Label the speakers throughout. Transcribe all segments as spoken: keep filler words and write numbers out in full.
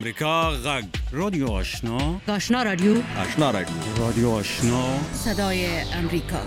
Speaker 1: امریکا غږ رادیو آشنا
Speaker 2: آشنا رادیو
Speaker 1: آشنا رادیو رادیو آشنا
Speaker 2: صدای امریکا.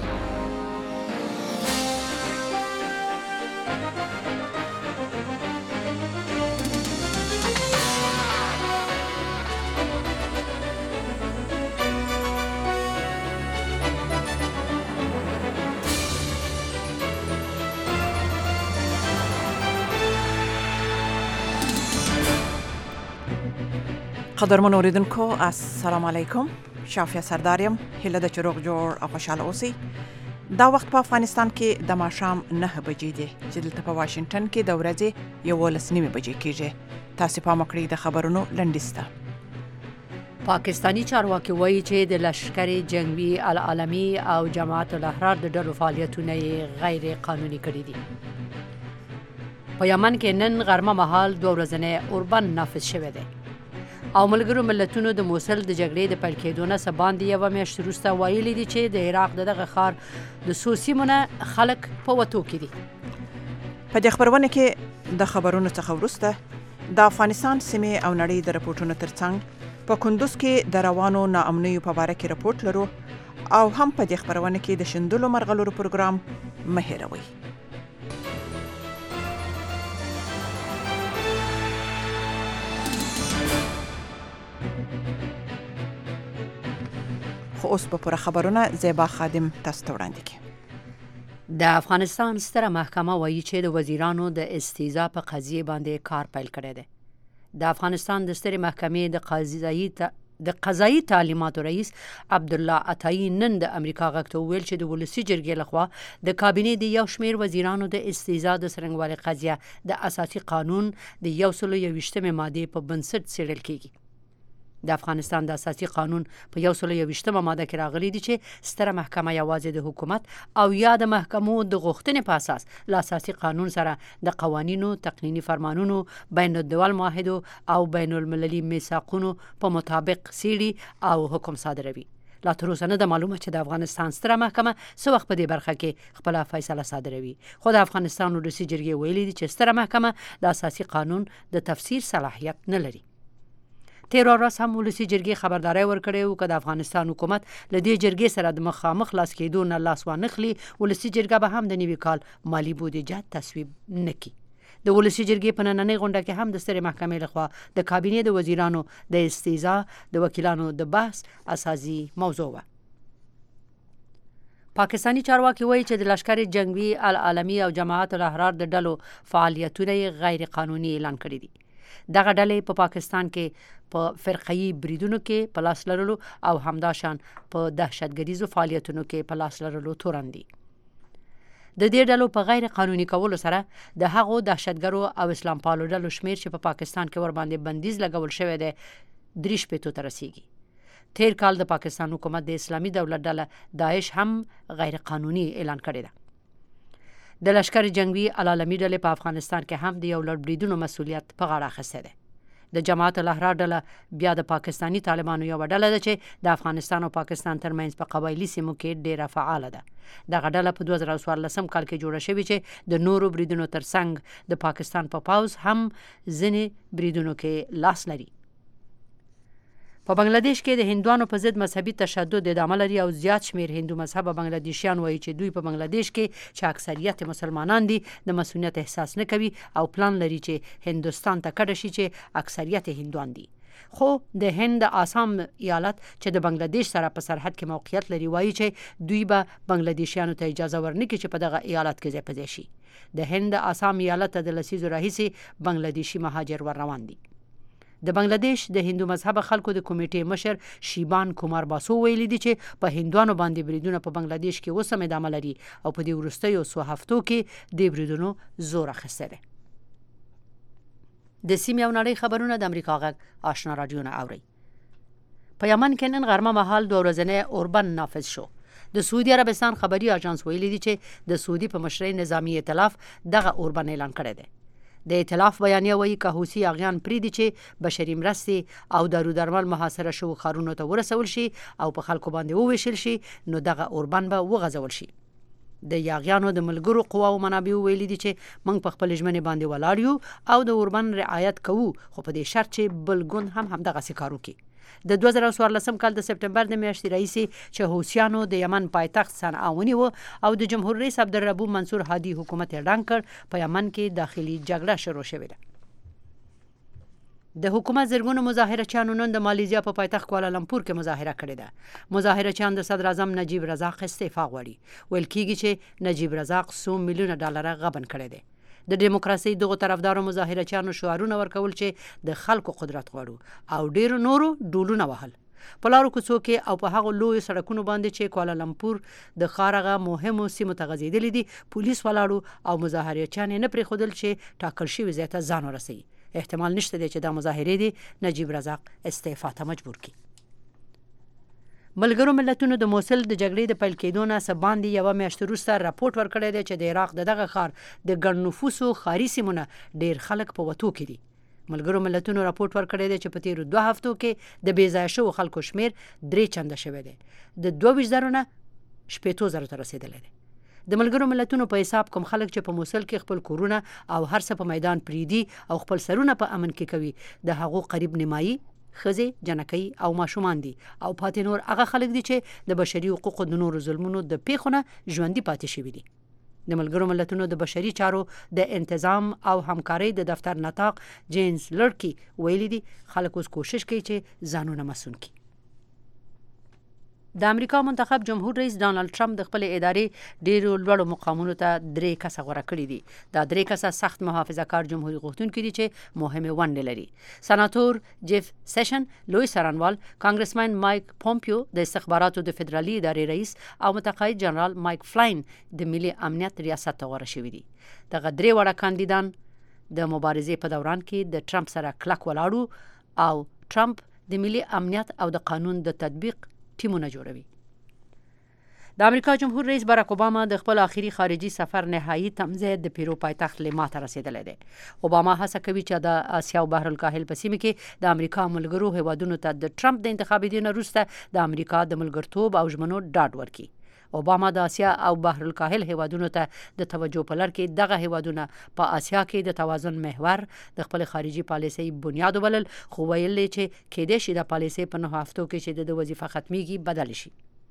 Speaker 3: قدرمن اوریدونکو السلام علیکم. شافیه سرداریم. هیله ده چې روغ جوړ او خوشاله اوسئ. دا وخت په افغانستان کې د ماښام نهه بجې دي چې دلته په واشنگټن کې د ورځې یولس نیمې بجې کېږي. تاسو پام وکړئ د خبرونو لنډیز ته.
Speaker 4: پاکستانی چارواکي وایي چې د لشکر جنگي العالمي او جماعت الاحرار د ډلو فعالیتونه غیر قانوني کړي دي. په یمن کې نن غرمه مهال دوه ورځنی اوربند نافذ شوی دی. او ملګرو ملتونو د موصل د جګړې د پیل کېدو نه څه باندې یوه میاشت وروسته ویلي دي چې د عراق د دغه ښار د څو سیمو نه خلک په وتو کې دي.
Speaker 3: په دې خبرونه کې د خبرونو څخه وروسته د افغانستان سیمې او نړۍ د رپورټونو ترڅنګ په کندوز کې د روانو ناامنیو په باره کې رپورټ لرو او هم په دې خبرونه کې د شندلو مرغلرو پروګرام مه هېروئ. خو اوس په پوره خبرونه زیبا خادم تاسو ته وړاندې کړي.
Speaker 4: د افغانستان ستره محکمه وایي چې د وزیرانو د استیضاح په قضیه باندې کار پیل کړی دی. د افغانستان د سترې محکمې د قضایي ت... د قضایي تعلیماتو رئیس عبدالله عطایي نن د امریکا غږ ته وویل چې د ولسي جرګې لخوا د کابینې د یو شمېر وزیرانو د استیضاح د څرنګوالي قضیه د اساسي قانون د یو سلو یویشتمې مادې په بنسټ څېړل کیږي. د افغانستان د اساسي قانون په یو سلو یویشتمه ماده کې راغلي دي چې ستره محکمه یوازې د حکومت او یا د محکمو د غوښتنې په اساس له اساسي قانون سره د قوانینو، تقنیني فرمانونو، بین الدول معاهدو او بین المللي میثاقونو په مطابق څیړي او حکم صادروي. لا تر اوسه نه ده معلومه چې د افغانستان ستره محکمه څه وخت په دې برخه کې خپله فیصله صادروي. خو د افغانستان ولسي جرګې ویلي دي چې ستره محکمه د اساسي قانون د تفسیر صلاحیت نه لري. تیر ورځ هم ولسي جرګې خبرداری ورکړی و که د افغانستان حکومت له دې جرګې سره د مخامخ لاس کېدو نه لاس وانخلي، ولسي جرګه به هم د نوي کال مالي بودیجه تصویب نه کړي. د ولسي جرګې په نننۍ غونډه کې هم د سترې محکمې لخوا د کابینې د وزیرانو د استیضاح د وکیلانو د بحث اساسي موضوع وه. پاکستانی چارواکي وایي چې د لشکر جنگي العالمي او جماعت الاحرار د ډلو فعالیتونه غیر قانوني اعلان کړي دي. دغه ډلې په پاکستان کې په فرقه‌يي بریدونو کې په لاس لرلو او همداشان په دهشتګریزو فعالیتونو کې په لاس لرلو تورن دي. د دې ډلو په غیر قانوني کولو سره د هغو دهشتګرو او اسلام پالو ډلو شمیر چې په پاکستان کې ورباندې بندیز لګول شوی دی درې شپېتو ته رسیږي. تیر کال د پاکستان حکومت د اسلامي دولت ډله داعش هم غیر قانوني اعلان کړی ده. د لشکر جنگي العالمي ډلې په افغانستان کې هم د یو لړ بریدونو مسؤلیت په غاړه اخیستی دی. د جماعت الاحرار ډله بیا د پاکستانی طالبانو یوه ډله ده چې د افغانستان او پاکستان ترمنځ په قبایلي سیمو کې ډیره فعاله ده. دغه ډله په دوه زره څوارلسم کال کې جوړه شوې چې د نورو بریدونو ترڅنګ د پاکستان په پا پوځ هم ځینې بریدونو کې لاس لري. په بنگلاديش کې د هندوانو په ضد مذهبي تشدد ادامه لري او زیات شمیر هندو مذهبه بنگلاديشیان وایي چې دوی په بنگلاديش کې چې اکثریت مسلمانان دي د مسؤلیت احساس نه کوي او پلان لري چې هندوستان ته کډه شي چې اکثریت هندوان دي. خو د هند آسام ایالت چې د بنگلاديش سره په سرحد کې موقعیت لري وایي چې دوی به بنگلاديشیانو ته اجازه ورنکړي چې په دغه ایالت کې ځای په ځای شي. د هند آسام ایالت ته د لسیزو راهیسې بنگلاديشي مهاجر ور روان دي. د بنگلاديش د هندو مذهب خلکو د کمیټې مشر شیبان کومار باسو ویلي دي چې په هندوانو باندې بریدونه په بنگلاديش کې اوس هم ادامه لري او په دې وروستیو څو هفتو کې د بریدونو زور اخیستی دی. د سیمې او نړۍ خبرونه د امریکا غږ آشنا رادیو نه اورئ. په یمن کې نن غرمه مهال دوه ورځنی اوربند نافذ شو. د سعودي عربستان خبري اژانس ویلي دي چې د سعودي په مشرۍ نظامی ائتلاف دغه اوربند اعلان کړی دی. د ائتلاف بیانیه وایي که حوثي اغیان پریږدي چې بشري مرستې او دارو درمل محاصره شوو ښارونو ته ورسول شي او په خلکو باندې وویشل شي نو دغه اوربند به وغځول شي. د یاغیانو د ملګرو قواو منابعو ویلي دي چې موږ په خپل ژمنې باندې ولاړ یو او د اوربند رعایت کوو، خو په دې شرط چې بل ګوند هم همدغسې کار وکړي. د دوه زره څوارلسم کال د سپټمبر د میاشتې راهیسې چې حوثیانو د یمن پایتخت صنعا ونیوه او د جمهور رئیس عبدالربو منصور هادي حکومت یې ړنګ کړ، په یمن کې داخلي جګړه شروع شوې ده. د حکومت زرګونو مظاهرچیانو نن د مالیزیا په پایتخت کوالالمپور کې مظاهره کړې ده. مظاهرچیان د صدر اعظم نجیب رزاق استعفا غواړي. ویل کېږي چې نجیب رزاق څو میلیونه ډالره غبن کړی دی. د دیموکراسۍ دغو طرفدارو مظاهرچیانو شعارونه ورکول چې د خلکو قدرت غواړو او ډیرو نورو ډولونه وهل. په لارو کوڅو کې او په هغو لویو سړکونو باندې چې کوالالمپور د ښار هغه مهمو سیمو ته غځېدلي دي، پولیس ولاړو او مظاهرچیان یې نه پرېښودل چې ټاکل شوي ځای ته ځان ورسوي. احتمال نشته دی چې دا مظاهرې دي نجیب رزاق استعفا ته مجبور کړي. ملګرو ملتونو د موصل د جګړې د پیل کېدو نه څه باندې یوه میاشت وروسته راپورټ ورکړی دی چې د عراق د دغه ښار د ګڼ نفوسو ښاري سیمو نه ډېر خلک په وتو کې دي. ملګرو ملتونو راپورټ ورکړی دی چې په تېرو دوه هفتو کې د بې ځایه شوو خلکو شمېر درې چنده شوی دی، د دوه ویشت زرو نه شپېتو زرو ته رسېدلی دی. د ملګرو ملتونو په حساب کوم خلک چې په موصل کې خپل کورونه او هر څه په میدان پریږدي او خپل سرونه په امن کې کوي، د هغو قریب نیمایي ښځې، جنکۍ او ماشومان دي او پاتې نور هغه خلک دي چې د بشري حقوقو د نورو ظلمونو د پیښو نه ژوندي پاتې شوي دي. د ملګرو ملتونو د بشري چارو د انتظام او همکارۍ د دفتر نطاق جینز لړکي ویلي دي خلک اوس کوشش کوي چې ځانونه مسون کړي. د امریکا منتخب جمهور رئیس ډانلډ ټرمپ د خپل ادارې ډیرو لوړو مقامونو ته درې کسه غوره کړي دي. دا درې کسه سخت محافظه کار جمهوریت غوښتونکي دي چې مهمې ونډې لري. سناتور جیف سیشن، لوی څارنوال کانګرسمن مایک پومپیو، د استخباراتو د فدرالي ادارې رئیس او متقاعد جنرال مایک فلاین د ملي امنیت ریاست ته غوره شوي دي. دغه درې واړه کاندیدان د مبارزې په دوران کې د ټرمپ سره کلک ولاړو او ټرمپ د ملي امنیت او د قانون د تطبیق ټیمونه جوړوي. د امریکا جمهور رئیس باراک اوباما د خپل آخري خارجي سفر نهایی تمځای د پیرو پایتخت لیما ته رسېدلی دی. اوباما هڅه کوي چې د اسیا او بحر الکاهل په سیمه کې د امریکا ملګرو هیوادونو ته د ټرمپ د انتخابېدو نه وروسته د امریکا د ملګرتوب او ژمنو ډاډ ورکړي. اوباما د اسیا او بحر الکاهل هیوادونو ته د توجه په لړ کې دغه هیوادونه په اسیا کې د توازن محور د خپل خارجي پالیسۍ بنیاد وبلل، خو ویل چې کېدای شي د پالیسۍ په نهو هفتو کې چې د وظیفه ختمیږي بدل شي.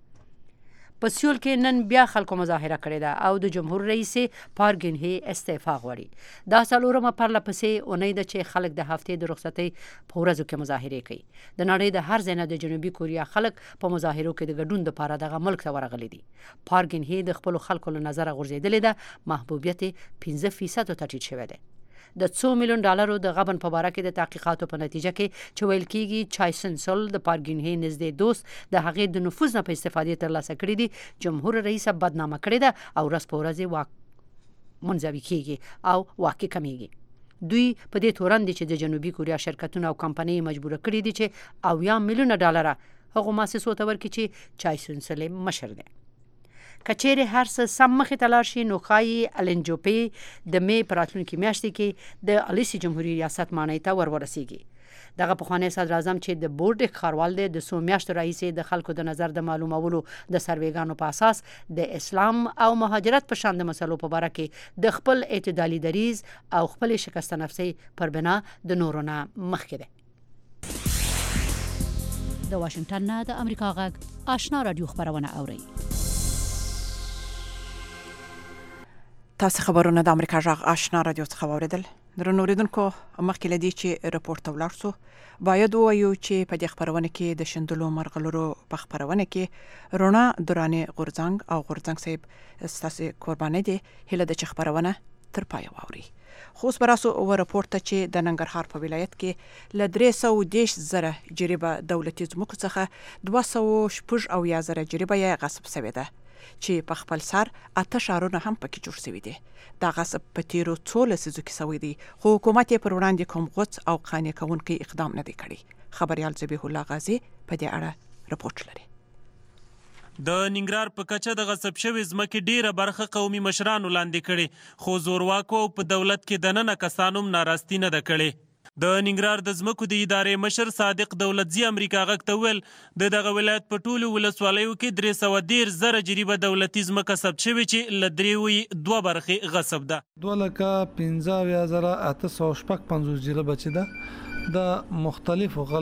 Speaker 4: په سیول کې نن بیا خلکو مظاهره کړې ده او د جمهور رئیس پارګین هی استعفا غواړي. دا څلورمه پرله پسې اونۍ ده چې خلک د هفتې د رخصتۍ په ورځو کې مظاهرې کوي. د نړۍ د هر ځای نه د جنوبي کوریا خلک په مظاهرو کې د ګډون لپاره دغه ملک ته ورغلي دي. پارګین هی د خپلو خلکو له نظره غورځېدلې ده، محبوبیت یې پنځه فیصدو ته ټیټ شوی دی. د څو میلیون ډالرو د غبن په باره کې د تحقیقاتو په نتیجه کې چې ویل کېږي چایسن سول د پارګین هی نږدې دوست د هغې د نفوذ نه په استفادې ترلاسه کړي دي، جمهور رئیس بدنامه کړې ده او ورځ په ورځ واک منزوي کېږي او واک کمیږي. دوی په دې تورن دي چې د جنوبي کوریا شرکتونه او کمپنۍ مجبوره کړي دي چې اویا میلیونه ډالره هغو مؤسسو ته ورکړي چې چایسن سول مشر دی. کچېرې هر څه سم مخې ته لاړ شي نو ښایي النجوپې د مې په راتلونکي میاشتې کې د الیسي جمهوري ریاست ماڼۍ ته ور ورسیږي. دغه پخوانی صدر اعظم چې د بورډ ښاروال دی د څو میاشتو راهیسې د خلکو د نظر د معلومولو د سروېګانو په اساس د اسلام او مهاجرت په شان د مسلو په باره کې د خپل اعتدالي دریځ او خپل شکسته نفسۍ پر بنا د نورو نه مخکې دی.
Speaker 2: د واشنگټن نه د امریکا غږ آشنا رادیو خبرونه اورئ.
Speaker 3: تاسو خبرونه د امریکا غږ آشنا رادیو څخه واوریدل. درنو اوریدونکو، مخکې له دې چې رپورټ ته ولاړ سو باید ووایو چې په دې خبرونه کې د شندلو مرغلرو په خبرونه کې رونا دوراني غورځنګ او غورځنګ صاحب ستاسو قرباني دي. هله د خبرونه تر پای واوري. خو اوس براسو و رپورټ ته چې د ننګرهار په ولایت کې ل درې سوه دېرش زره جریبه دولتي ځمکو څخه دوه سوه شپږ اویا زره جریبه یې غصب شوې ده چې په خپل سر اته ښارونه هم پکې جوړ شوي دي. دا غصب په تیرو څو لسیزو کې شوی دی، خو حکومت یې پر وړاندې کوم غوڅ او قانع کوونکی اقدام نه دی کړی. خبریال ذبیح الله غازي په دې اړه رپورټ لري.
Speaker 5: د ننګرهار په کچه د غصب شوې ځمکې ډیره برخه قومي مشرانو لاندې کړي، خو زورواکو په دولت کې دننه کسانو ناراستی نه ده کړې. د ننګرهار د ځمکو د ادارې مشر صادق دولتزي امریکا غږ ته وویل د دغه ولایت په ټولو ولسوالیو کې درې سوه دېرش زره جریبه دولتي ځمکه ثبت شوې چې له درې دوه برخې غصب ده.
Speaker 6: دوه لکه پنځه اویا زره اته سوه شپږ پنځوس جریبه چې ده د مختلفو